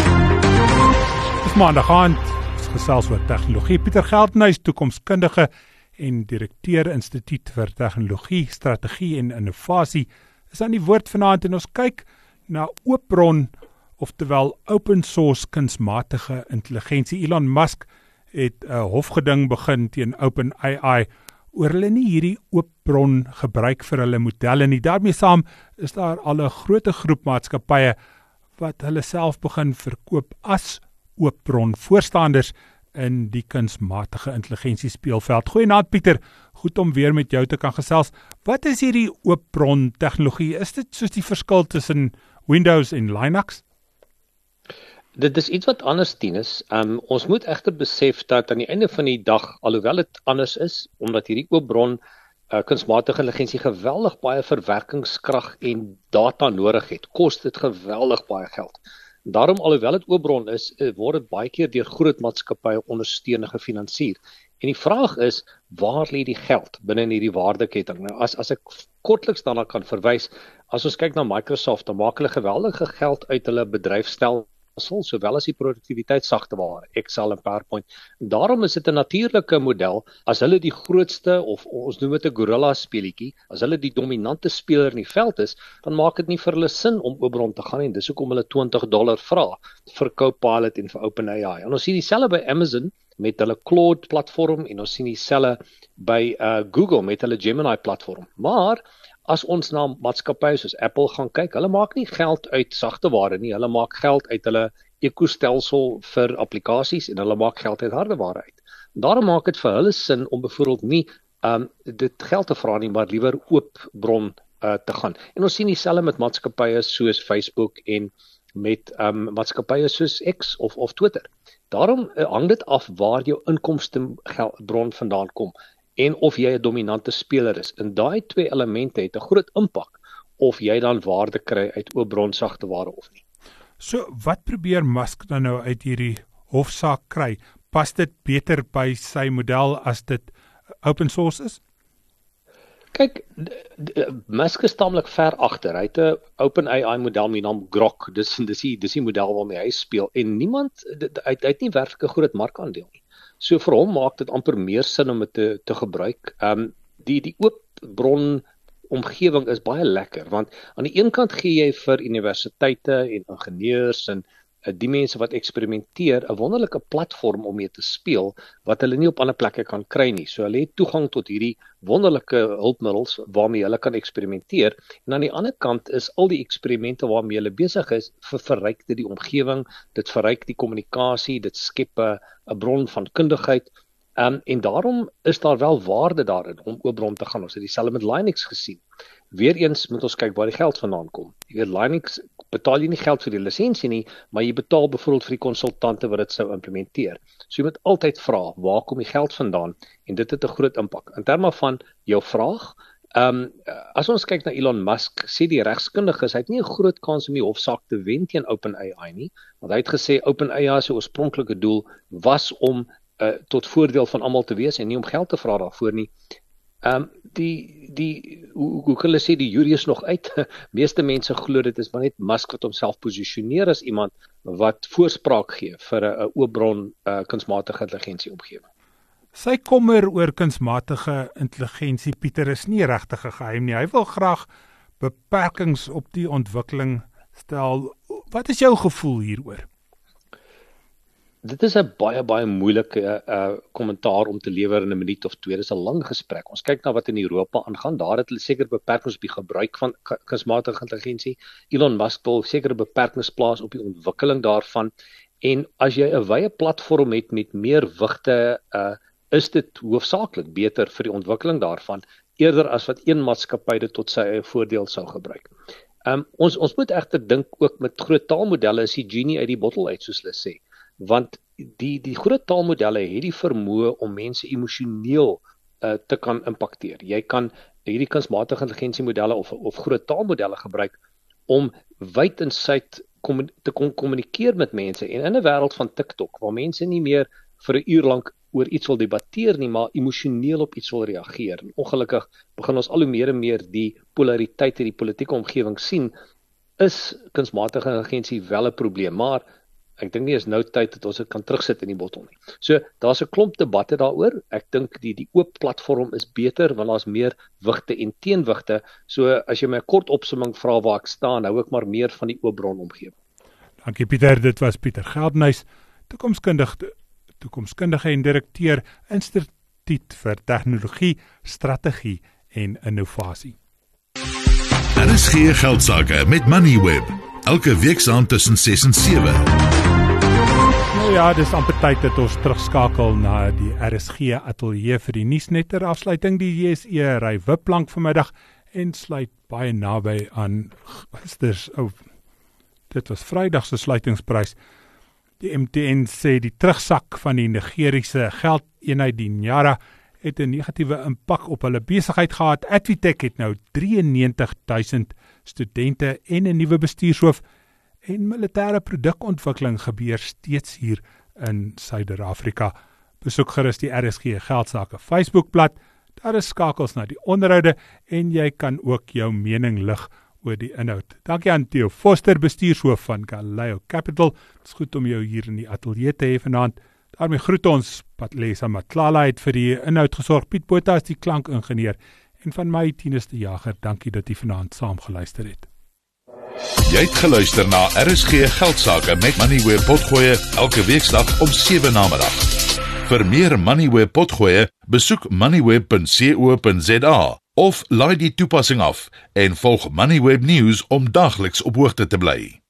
Maandag aand is gesels oor tegnologie. Pieter Geldenhuys, toekomskundige en direkteur Instituut vir Tegnologie, Strategie en Innovasie, is aan die woord vanaand en ons kyk na oopbron, oftewel open source kunsmatige intelligensie. Elon Musk het 'n hofgeding begin teen OpenAI oor hulle nie hierdie oopbron gebruik vir hulle modelle nie. Daarmee saam is daar al 'n groot groep maatskappye wat hulle self begin verkoop as oopbron voorstanders in die kunsmatige intelligensie speelveld. Goeienaand Pieter, goed om weer met jou te kan gesels. Wat is hierdie oopbron tegnologie? Is dit soos die verskil tussen Windows en Linux? Dit is iets wat anders dien is. Um, ons moet egter besef dat aan die einde van die dag, alhoewel dit anders is, omdat hierdie oopbron uh, kunsmatige intelligensie geweldig baie verwerkingskrag en data nodig het, kos dit geweldig baie geld. Daarom, alhoewel dit oopbron is, word dit baie keer deur groot maatskappye ondersteun en gefinansier. En die vraag is, waar lê die geld binne in hierdie waardeketting? Nou, as as ek kortliks daarna kan verwys, as ons kyk na Microsoft, dan maak hulle geweldige geld uit hulle bedryfstel stelsel, sowel as die produktiwiteit sagte ware, Excel en PowerPoint. En daarom is dit 'n natuurlike model, as hulle die grootste, of ons noem dit 'n gorilla speletjie, as hulle die dominante speler in die veld is, dan maak dit nie vir hulle sin om Oopbron te gaan nie. Dis hoekom hulle twintig dollar vra vir Copilot en vir OpenAI. En ons sien dieselfde by Amazon met hulle Claude platform, en ons sien dieselfde by uh, Google met hulle Gemini platform. Maar as ons na maatskappye soos Apple gaan kyk, hulle maak nie geld uit sagte ware nie, hulle maak geld uit hulle ekostelsel vir applikasies en hulle maak geld uit hardeware uit. Daarom maak dit vir hulle sin om byvoorbeeld nie um, dit geld te vra nie, maar liewer Oopbron uh, te gaan. En ons sien dieselfde met maatskappye soos Facebook en met um, maatskappye soos X of, of Twitter. Daarom uh, hang dit af waar jou inkomstebron vandaan kom en of jy 'n dominante speler is. En daai twee elemente het 'n groot impak of jy dan waarde kry uit Oopbron sagte ware of nie. So, wat probeer Musk dan nou uit hierdie hofsaak kry? Pas dit beter by sy model as dit open source is? Kyk, Musk is taamlik ver agter. Hy het 'n OpenAI model met die naam Grok. Dis dis die dis die model waarmee hy speel en niemand hy, hy het nie werklik 'n groot markandeel nie. So vir hom maak dit amper meer sin om dit te te gebruik. Ehm um, die die Oopbron omgewing is baie lekker want aan die een kant gee jy vir universiteite en ingenieurs en die mense wat eksperimenteer 'n wonderlike platform om mee te speel wat hulle nie op ander plekke kan kry nie. So hulle het toegang tot hierdie wonderlike hulpmiddels waarmee hulle kan eksperimenteer. En aan die ander kant is al die eksperimente waarmee hulle besig is, ver verryk dit die omgewing, dit verryk die kommunikasie, dit skep 'n 'n bron van kundigheid. Um, en daarom is daar wel waarde daarin om Oopbron te gaan. Ons het dieselfde met Linux gesien. Weereens moet ons kyk waar die geld vandaan kom. Jy weet, Linux betaal jy nie geld vir die lisensie nie, maar jy betaal byvoorbeeld vir die konsultante wat dit sou implementeer. So jy moet altyd vra, waar kom die geld vandaan? En dit het 'n groot impak. In terme van jou vraag, um, as ons kyk na Elon Musk, sê die regskundiges, hy het nie 'n groot kans om die hofsaak te wen teen OpenAI nie, want hy het gesê OpenAI se oorspronklike doel was om Uh, tot voordeel van almal te wees en nie om geld te vra daarvoor nie. Ehm um, die die hoe hoe kan hulle sê die jury is nog uit. Meeste mense glo dit is maar net Musk wat homself posisioneer as iemand wat voorspraak gee vir 'n Oopbron uh, kunsmatige intelligensie omgewing. Sy kommer oor kunsmatige intelligensie, Pieter, is nie regtig 'n geheim nie. Hy wil graag beperkings op die ontwikkeling stel. Wat is jou gevoel hieroor? Dit is 'n baie baie moeilike uh kommentaar om te lewer in 'n minuut of twee. Dit is 'n lang gesprek. Ons kyk na wat in Europa aangaan. Daar het hulle seker beperkings op die gebruik van kunsmatige intelligensie. Elon Musk wil seker beperkings plaas op die ontwikkeling daarvan. En as jy 'n wye platform het met meer wigte, uh is dit hoofsaaklik beter vir die ontwikkeling daarvan eerder as wat een maatskappy dit tot sy eie voordeel sou gebruik. Um ons ons moet egter dink ook met groot taalmodelle is die genie uit die bottel uit, soos hulle sê. Want die die groot taalmodelle het die vermoë om mense emosioneel uh, te kan impakteer. Jy kan hierdie kunsmatige intelligensie modelle of of groot taalmodelle gebruik om wyd en suid kom, te kon kommunikeer met mense en in 'n wêreld van TikTok waar mense nie meer vir 'n uur lank oor iets wil debatteer nie, maar emosioneel op iets wil reageer. En ongelukkig begin ons al hoe meer en meer die polariteit in die politieke omgewing sien, is kunsmatige intelligensie wel 'n probleem, maar ek dink nie is nou tyd dat ons dit kan terugsit in die bottel nie. So, daar's 'n klomp debatte daaroor. Ek dink die die oop platform is beter want daar's meer wigte en teenwigte. So, as jy my 'n kort opsomming vra waar ek staan, hou ek maar meer van die Oopbron omgewing. Dankie Pieter, dit was Pieter Geldenhuys, toekomskundige toekomskundige en direkteur Instituut vir Tegnologie, Strategie en Innovasie. Daar is geen geldsaake met Moneyweb. Elke week saam tussen ses en sewe. Nou ja, dis amper tyd dat ons terugskakel na die R S G ateljee vir die nuusnet ter afsluiting. Die J S E ry wipplank vanmiddag en sluit baie naby aan gister. Oh, dit was Vrydag se sluitingsprys. Die M T N sê die terugsak van die Nigeriese geldeenheid die Naira het 'n negatiewe impak op hulle besigheid gehad. Advitech het nou negenty three thousand studente en 'n nuwe bestuurshoof en militêre produkontwikkeling gebeur steeds hier in Suider-Afrika. Besoek gerus die R S G Geldsaake Facebookblad. Daar is skakels na die onderhoude en jy kan ook jou mening lig oor die inhoud. Dankie aan Theo Foster, bestuurshoof van Galileo Capital. Het is goed om jou hier in die ateljee te hê vanaand. Daarmee groet ons Patlesa Matlala het vir die inhoud gesorg. Piet Botha is die klankingenieur. En van my, Tinus de Jager, dankie dat jy vanaand saam geluister het. Jy het geluister na R S G Geldsaake met Moneyweb Potgoe elke weeksdag om sewe namiddag. Vir meer Moneyweb Potgoe, besoek moneyweb punt co punt za of laai die toepassing af en volg Moneyweb News om daagliks op hoogte te bly.